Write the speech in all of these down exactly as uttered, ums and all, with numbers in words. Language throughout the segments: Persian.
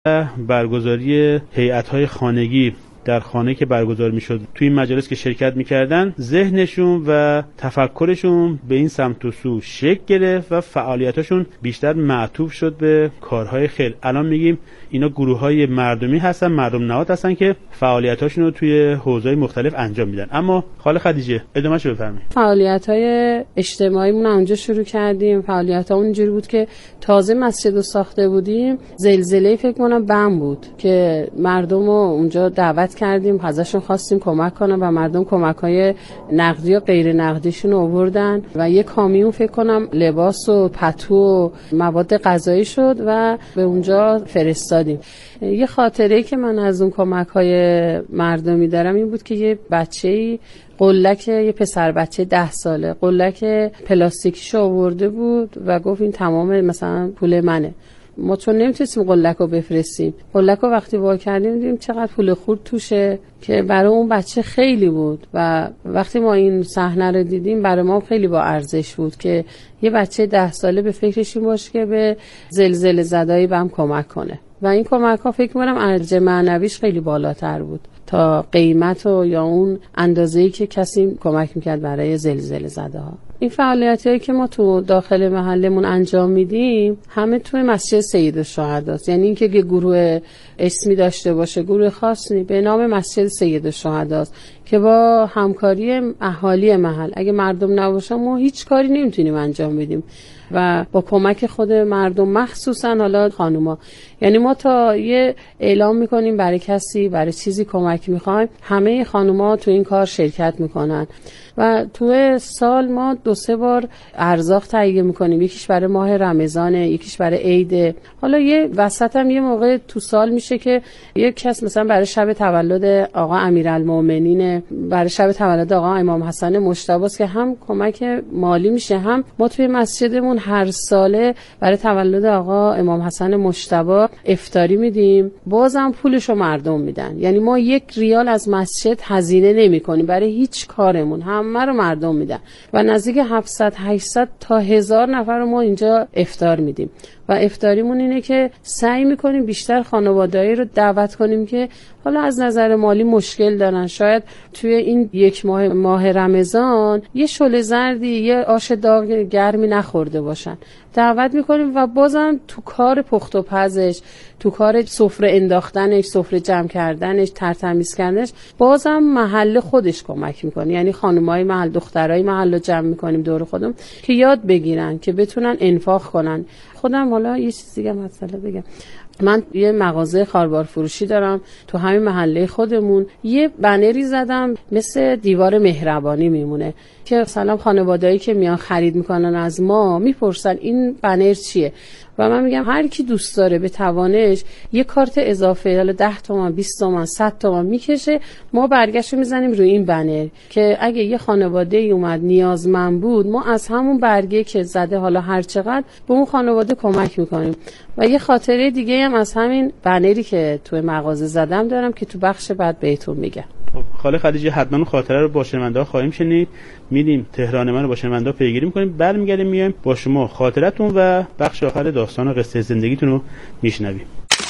برگزاری هیئت‌های خانگی در خانه که برگزار میشد توی این مجالس که شرکت میکردن، ذهنشون و تفکرشون به این سمت و سو شکل گرفت و فعالیتاشون بیشتر معطوف شد به کارهای خیر. الان میگیم اینا گروه‌های مردمی هستن، مردم نهاد هستن که فعالیتاشون رو توی حوزه‌های مختلف انجام میدن. اما خاله خدیجه ادامه‌شو بفرمایید. فعالیت‌های اجتماعیمون اونجا شروع کردیم. فعالیت‌ها اونجوری بود که تازه مسجد رو ساخته بودیم، زلزله فکر کنم بم بود که مردم رو اونجا دعوت کردیم، ازشون خواستیم کمک کنن و مردم کمک‌های نقدی و غیر نقدیشون آوردن و یه کامیون فکر کنم لباس و پتو و مواد غذایی شد و به اونجا فرستادیم. یه خاطره که من از اون کمک‌های مردمی دارم این بود که یه بچه‌ای قلک، یه پسر بچه ده ساله قلک پلاستیکیشو آورده بود و گفت این تمام مثلا پول منه. ما چون نمیتونستیم قلک رو بفرستیم، قلک رو وقتی وا کردیم دیدیم چقدر پول خورد توشه که برای اون بچه خیلی بود و وقتی ما این صحنه رو دیدیم برای ما خیلی با ارزش بود که یه بچه ده ساله به فکرش این باشه که به زلزله زدایی بهم کمک کنه و این کمک ها فکر می‌کنم ارزش معنویش خیلی بالاتر بود تا قیمت و یا اون اندازه‌ای که کسی کمک میکرد برای زلزله زده ها. این فعالیتایی که ما تو داخل محلمون انجام میدیم همه توی مسجد سیدالشهداست، یعنی اینکه یه گروه اسمی داشته باشه، گروه خاصی به نام مسجد سیدالشهداست که با همکاری اهالی محل، اگه مردم نباشن ما هیچ کاری نمیتونیم انجام بدیم و با کمک خود مردم مخصوصا حالا خانوما، یعنی ما تا یه اعلام میکنیم برای کسی برای چیزی کمک میخوایم، همه خانوما تو این کار شرکت میکنن و تو سال ما دو سه بار ارزاق تهیه میکنیم، یکیش برای ماه رمضانه، یکیش برای عید. حالا یه وسط هم یه موقع تو سال میشه که یک کس مثلا برای شب تولد آقا امیرالمومنین، برای شب تولد آقا امام حسن مجتبی است که هم کمک مالی میشه، هم ما توی مسجدمون هر ساله برای تولد آقا امام حسن مجتبی افطاری میدیم، بازم پولشو مردم میدن. یعنی ما یک ریال از مسجد هزینه نمی‌کنیم برای هیچ کارمون، همه رو مردم میدن و نزدیک هفتصد هشتصد تا هزار نفر رو ما اینجا افطار میدیم و افطاریمون اینه که سعی میکنیم بیشتر خانواده‌ای رو دعوت کنیم که حالا از نظر مالی مشکل دارن، شاید توی این یک ماه ماه رمضان یه شعله زردی یه آش داغ گرمی نخورده باشن، دعوت میکنیم و بازم تو کار پخت و پزش، تو کار سفره انداختنش، سفره جمع کردنش، ترتمیز کردنش، بازم محل خودش کمک میکنه. یعنی خانمای محل، دخترای محل رو جمع میکنیم دور خودم که یاد بگیرن که بتونن انفاق کنن. خودم حالا یه چیز دیگه مثلا بگم، من یه مغازه خاربار فروشی دارم تو همین محله خودمون، یه بنری زدم مثل دیوار مهربانی میمونه که مثلا خانواده‌ای که میان خرید میکنن از ما میپرسن این بنر چیه و من میگم هر کی دوست داره به توانش یه کارت اضافه حالا ده تومن، بیست تومن، صد تومن میکشه، ما برگشت میزنیم روی این بنر که اگه یه خانواده ای اومد نیازمند بود ما از همون برگه که زده حالا هر چقدر به اون خانواده کمک میکنیم. و یه خاطره دیگه هم از همین بنری که توی مغازه زدم دارم که تو بخش بعد بهتون میگم. خاله خدیجه حتما خاطره رو با شنونده‌ها خواهیم شنید. میدیم تهران من رو با شنونده‌ها پیگیری می‌کنیم، برمیگردیم میایم با شما خاطرتون و بخش آخر داستان و قصه زندگیتون رو میشنویم.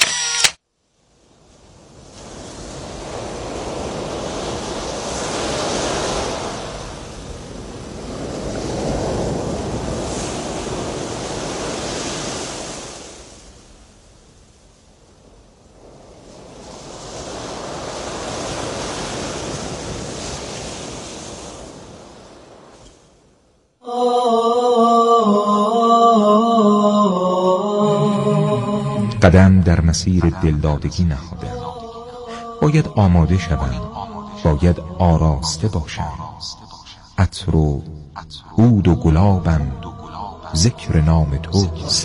قدم در مسیر دلدادگی نهادم، باید آماده شوم، باید آراسته باشم، عطر و عود و گلابم ذکر نام توست.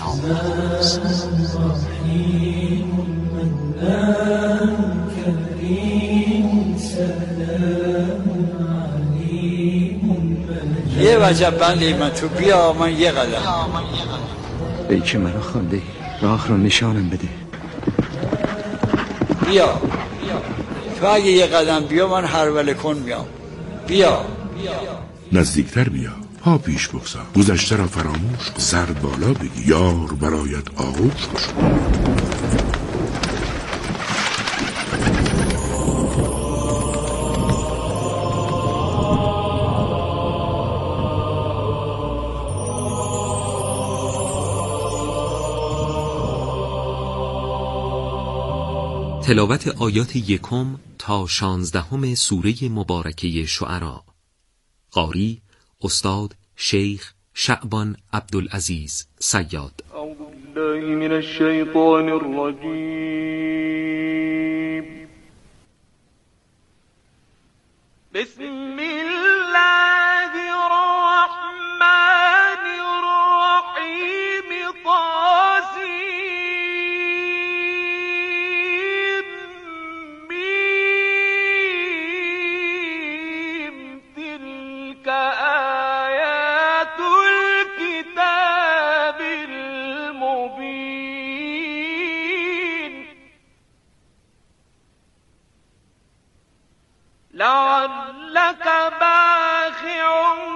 یه وجب بندی من تو بیا من یه قدم ای که مرا خانده راه رو نشانم بده. بیا تو اگه یه قدم بیا من هر وله کن میام. بیا نزدیکتر بیا، پا پیش بگذار، گذشته را فراموش کن، سر بالا بگی، یار برایت آغوش کشم. تلاوت آیات یکم تا شانزدهم سوره مبارکه شعرا. قاری استاد شیخ شعبان عبدالعزیز صیاد. اعوذ بالله من الشیطان الرجیم. بسم الله الرحمن الرحیم. طاسیم میم. تلك آیات الكتاب المبین. لعلك باخع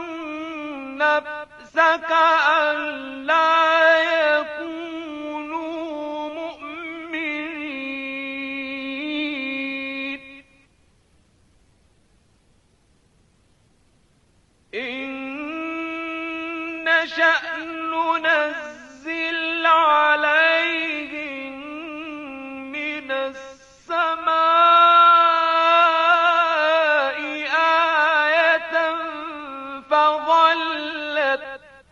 نفسك ألا يكونوا مؤمنين. إن نشأ ننزل عليهم من السماء آية فظلت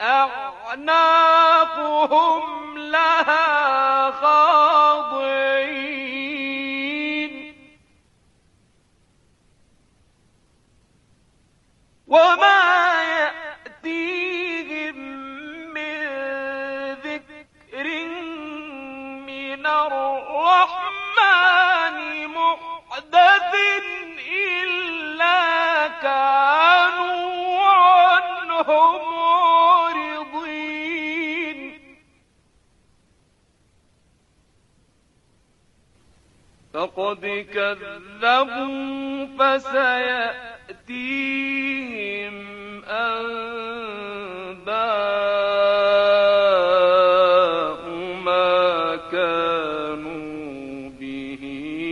أعناقهم لها خاضعين. وما يأتيهم من ذكر من الرحمن محدث إلا كانوا عنه معرضين. فقد كذبوا فسيأتيهم أنباء ما كانوا به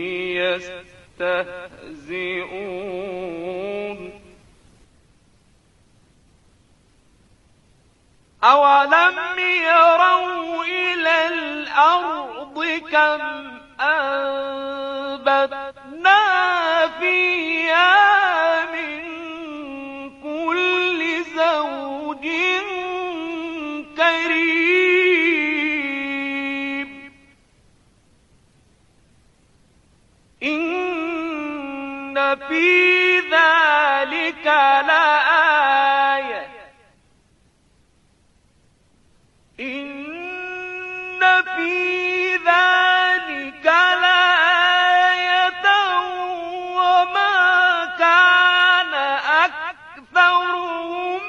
يستهزئون. أولم يروا إلى الأرض كم أنبتنا فيها من كل زوج كريم. إن في ذلك لآية. إن في ذلك لآية وما كان أكثرهم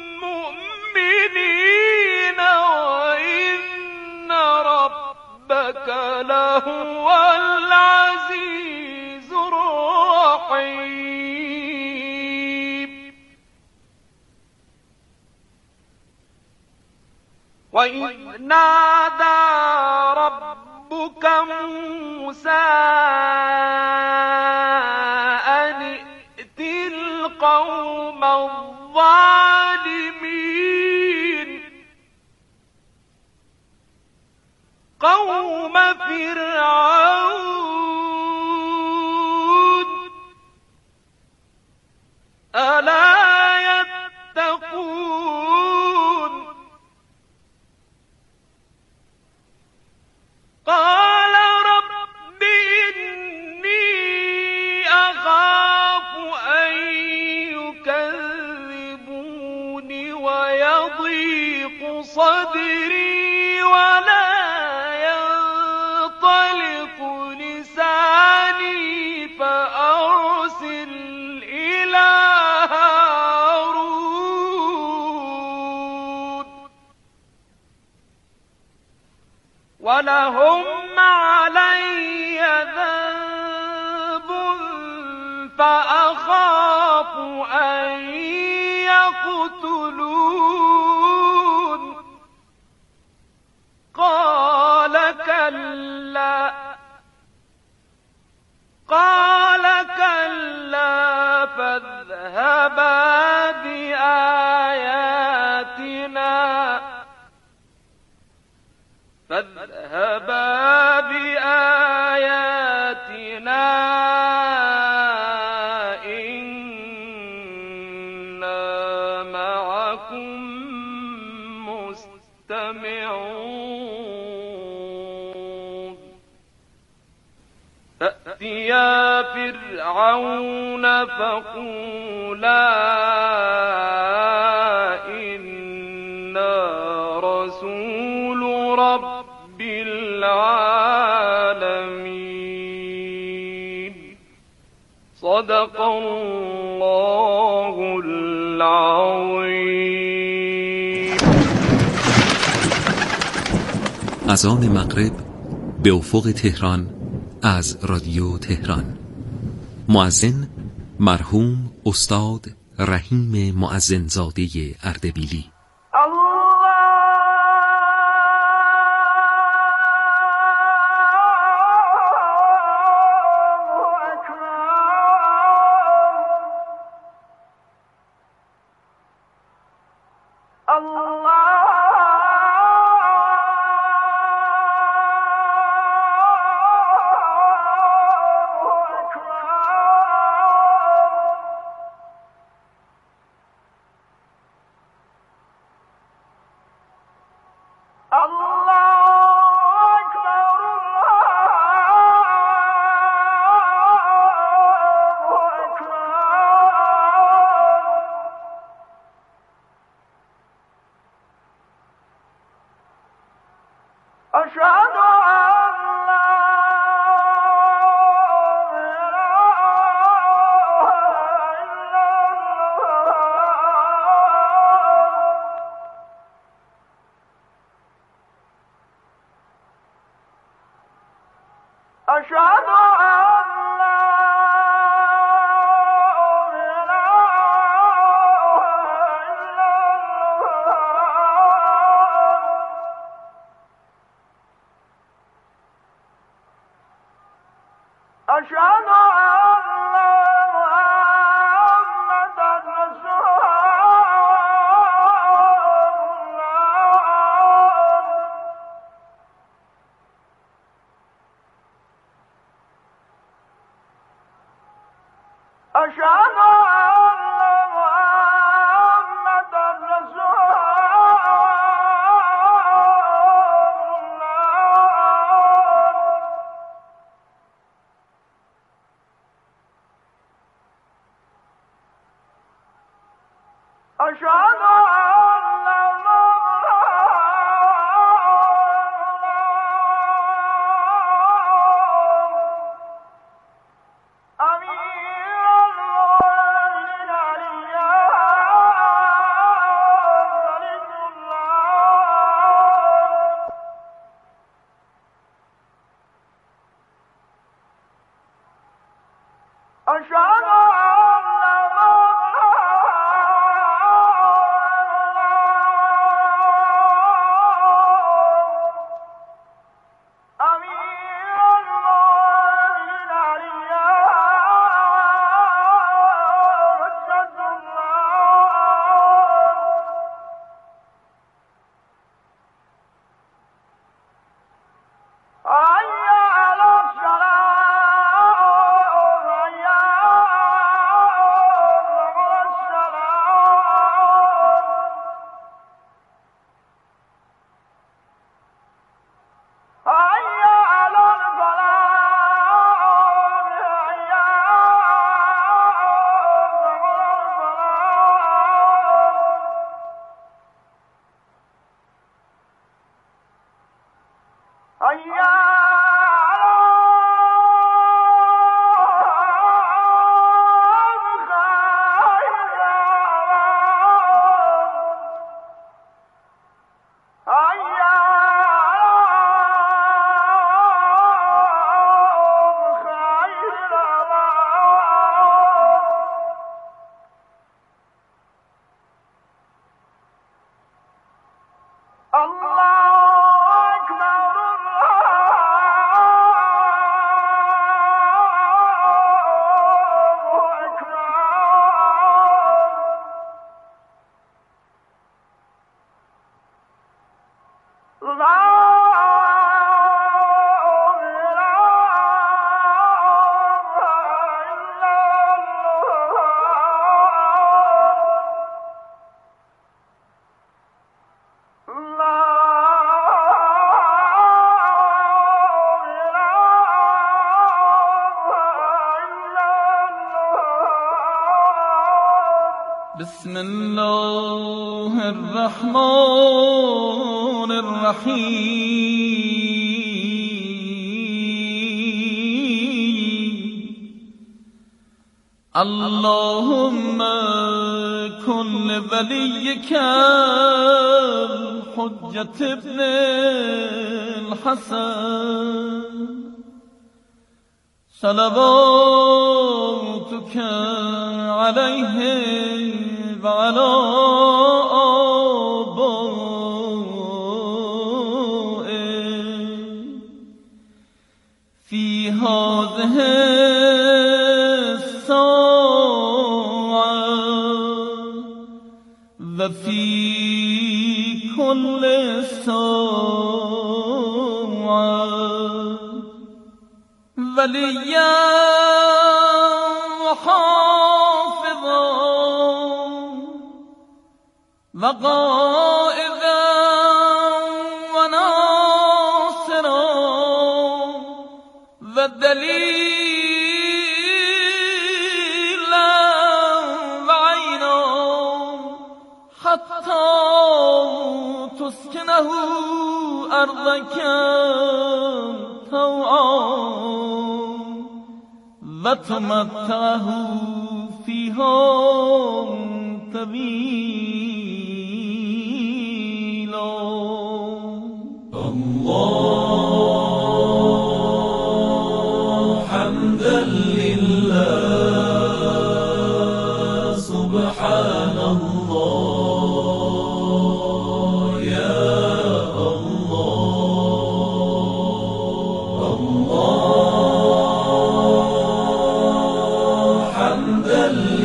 مؤمنين وإن ربك لهو العزيز الرحيم. وإذ نادى ربك موسى أن ائت القوم الظالمين قوم فرعون ألا يتقون. قال رب إني أخاف أن يكذبون ويضيق صدري ولا ينطلق لساني فأرسل إلى هارون ولهم علي ذنب فأخاف أن يقتلون. قال كلا قال كلا فاذهبا بآياتنا فاذهبا بآياتنا فأتیا فرعون فقولا إنا رسول رب العالمین. صدق الله العظیم. از آن مغرب به افق تهران از رادیو تهران. مؤذن مرحوم استاد رحیم مؤذنزاده اردبیلی. الله بسم الله الرحمن الرحیم اللهم کن ولیک حجت ابن الحسن صلواتک علیه و علی آبائه فی هذه الساعة و فی کل ساعة ولیا و حافظا و قائدا و ناصرا و دلیلا و عینا حتی تسکنه ارضک طوعا و تمتعه فیها طویلا الله حمدا لله سبحان الله یا الله الله حمدا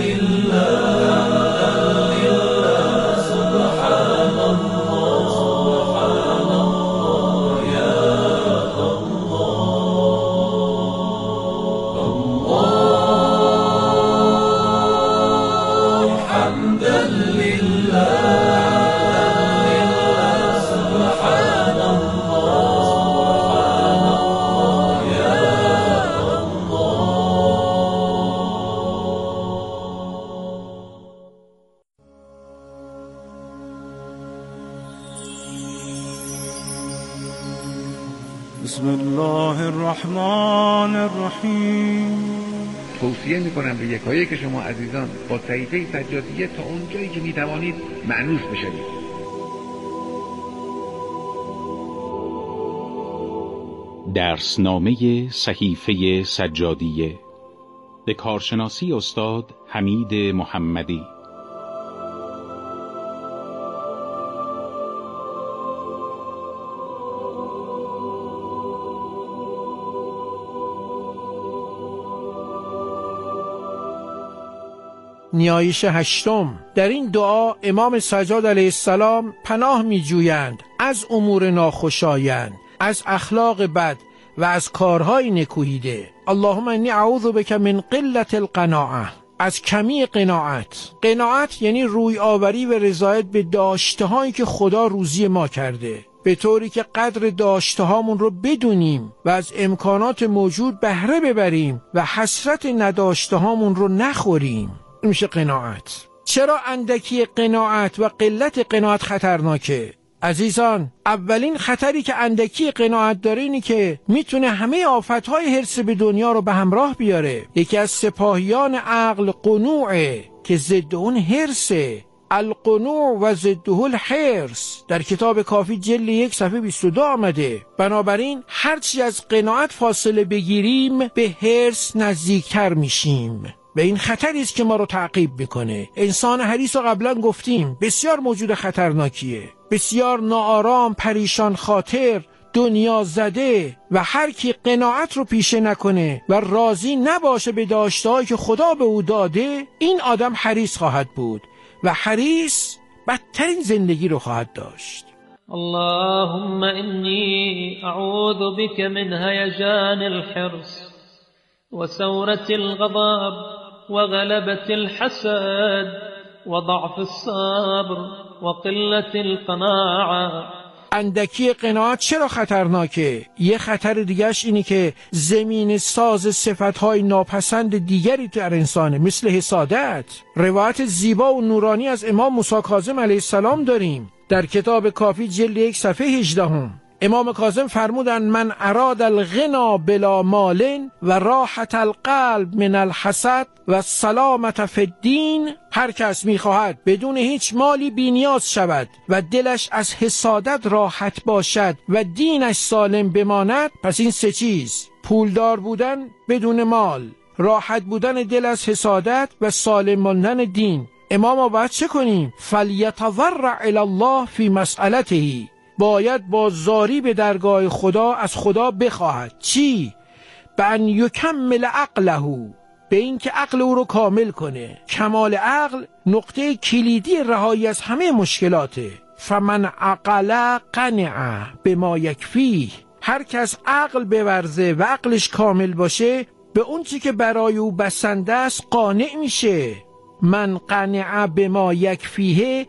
بسم الله الرحمن الرحیم. توصیه میکنم به یکایک که شما عزیزان با صحیفه سجادیه تا اونجایی که میتوانید مأنوس بشوید. درسنامه صحیفه سجادیه به کارشناسی استاد حمید محمدی. نیایش هشتم. در این دعا امام سجاد علیه السلام پناه می جویند از امور ناخوشایند، از اخلاق بد و از کارهای نکوهیده. اللهم انی اعوذ بک من قلت القناعه، از کمی قناعت. قناعت یعنی روی آوری و رضایت به داشته هایی که خدا روزی ما کرده، به طوری که قدر داشته هامون رو بدونیم و از امکانات موجود بهره ببریم و حسرت نداشته هامون رو نخوریم. این میشه قناعت. چرا اندکی قناعت و قلت قناعت خطرناکه؟ عزیزان، اولین خطری که اندکی قناعت داره اینی که میتونه همه آفتهای حرص به دنیا رو به همراه بیاره. یکی از سپاهیان عقل قنوعه که ضد اون حرصه. القنوع و ضده الحرص در کتاب کافی جلد یک صفحه بیست و دو آمده. بنابراین هرچی از قناعت فاصله بگیریم به حرص نزدیکتر میشیم و این خطری است که ما رو تعقیب میکنه. انسان حریص رو قبلا گفتیم بسیار موجود خطرناکیه، بسیار ناآرام، پریشان خاطر، دنیا زده، و هر کی قناعت رو پیشه نکنه و راضی نباشه به داشته‌هایی که خدا به او داده، این آدم حریص خواهد بود و حریص بدترین زندگی رو خواهد داشت. اللهم انی اعوذ بك من هیجان الحرص وثورة الغضب وغلبة الحسد وضعف الصبر وقلة القناعة اندکی قناعت چرا خطرناکه؟ یه خطر دیگرش اینی که زمین ساز صفتهای ناپسند دیگری در انسانه، مثل حسادت. روایت زیبا و نورانی از امام موسی کاظم علیه السلام داریم در کتاب کافی جلد یک صفحه هجده هم. امام کاظم فرمودند من اراد الغنا بلا مال و راحت القلب من الحسد و سلامت فی الدین، هر کس میخواهد بدون هیچ مالی بینیاز شود و دلش از حسادت راحت باشد و دینش سالم بماند، پس این سه چیز، پولدار بودن بدون مال، راحت بودن دل از حسادت و سالم ماندن دین. امام ما باید چه کنیم؟ فلیتضرع الی الله فی مسئلته، باید با زاری به درگاه خدا از خدا بخواهد. چی؟ به ان یکمل عقله، به این که عقل او رو کامل کنه. کمال عقل نقطه کلیدی رهایی از همه مشکلاته. فمن عقل قنع بما یکفیه، هر کس عقل بورزه و عقلش کامل باشه به اون چی که برای او بسنده است قانع میشه. من قنع بما یکفیه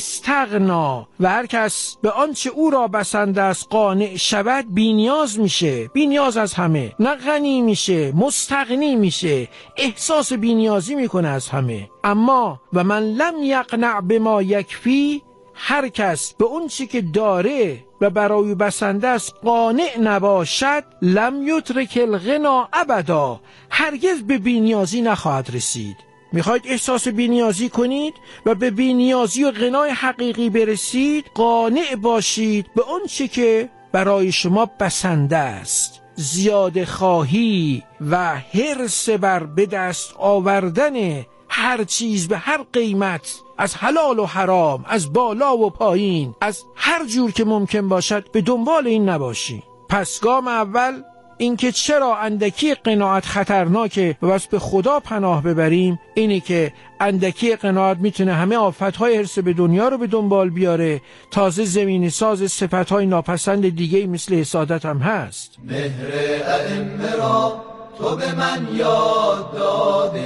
استغنا، و هر کس به آنچه او را بسنده است قانع شود بی‌نیاز میشه، بی‌نیاز از همه، نه غنی میشه، مستغنی میشه، احساس بی‌نیازی میکنه از همه. اما و من لم یقنع بما یکفی، هر کس به اون چی که داره و برای بسنده است قانع نباشد، لم یترک الغنا ابدا، هرگز به بی‌نیازی نخواهد رسید. میخواید احساس بی‌نیازی کنید و به بی‌نیازی و غنای حقیقی برسید، قانع باشید به اون چی که برای شما بسنده است. زیاده خواهی و حرص بر به دست آوردن هر چیز به هر قیمت، از حلال و حرام، از بالا و پایین، از هر جور که ممکن باشد به دنبال این نباشی. پس گام اول اینکه چرا اندکی قناعت خطرناکه و بس به خدا پناه ببریم، اینه که اندکی قناعت میتونه همه آفتهای حرص به دنیا رو به دنبال بیاره، تازه زمین ساز صفتهای ناپسند دیگه مثل حسادت هم هست. مهر ائمه را تو به من یاد داده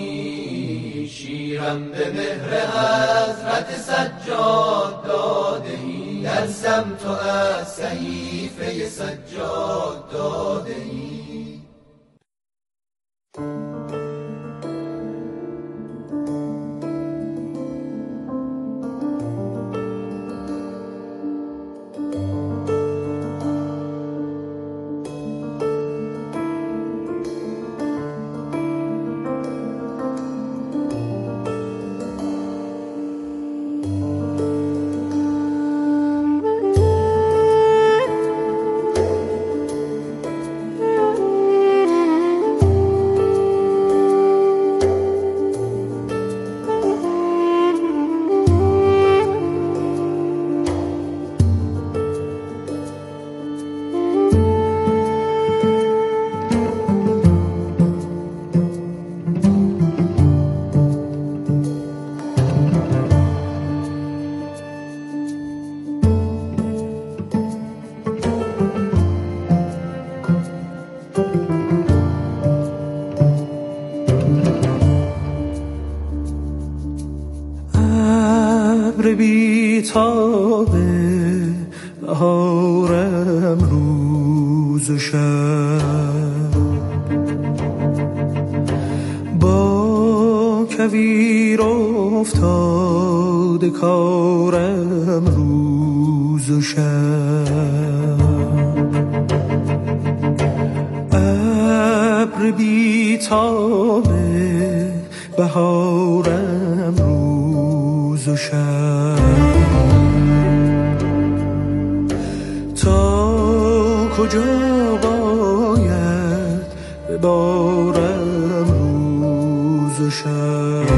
ای، شیرم به مهر حضرت سجاد داده ای، درسم تو از صحیفه سجاد داده ای. بی‌تاب بهارم روز و شب، با کویر افتاده کارم روز و شب. ابر بی‌تاب بهارم روز و شب، تا کجا باید ببارم روز و شب.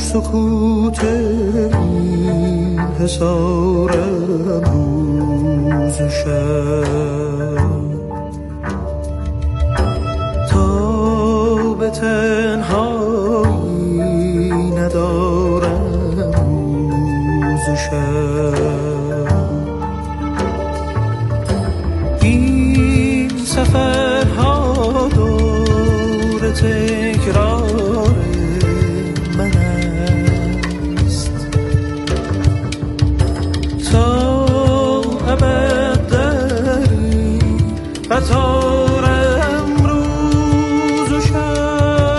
سکوت این حصارم روز و شب تا به تنهایی ندارم روز و شب این سفرها دور تکرار من است تا ابد دری قطارم روز و شب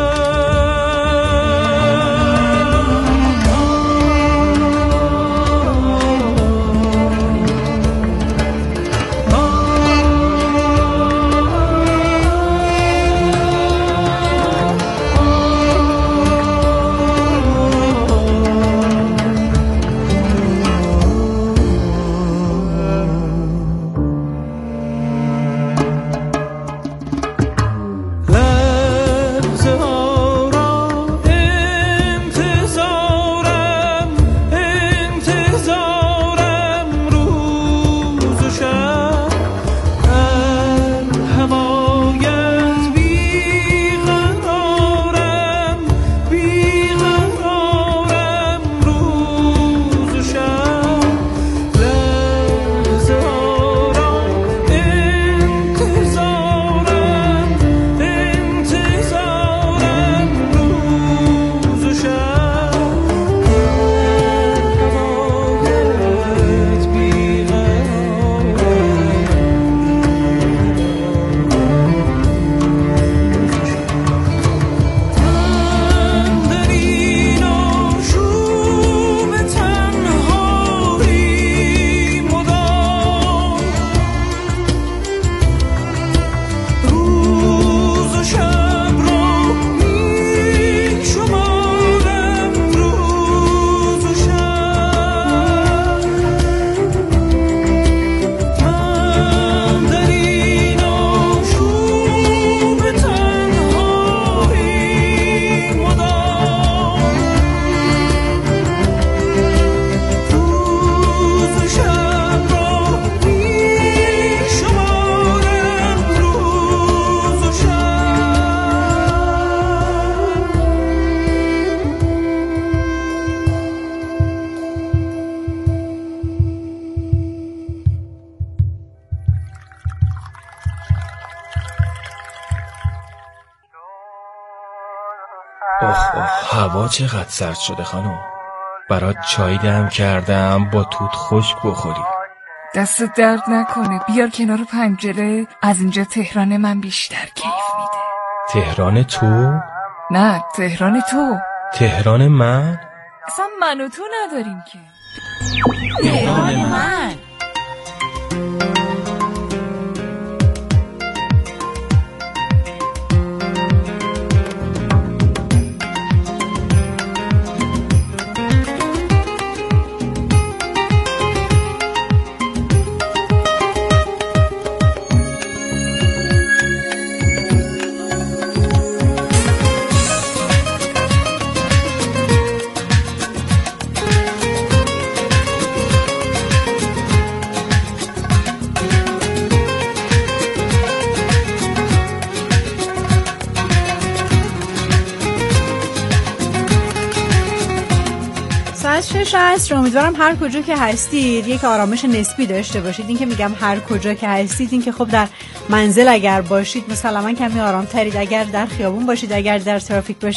اوه اوه هوا چقدر سرد شده خانم. برات چای دم کردم با توت خشک بخوری. دست درد نکنه. بیار کنار پنجره. از اینجا تهران من بیشتر کیف میده. تهران تو؟ نه تهران تو. تهران من؟ اصلا من و تو نداریم که. تهران من. شش هست. امیدوارم هر کجا که هستید یک آرامش نسبی داشته باشید. این که میگم هر کجا که هستید، این که خب در منزل اگر باشید مسلما کمی آرام ترید. اگر در خیابون باشید، اگر در ترافیک باشید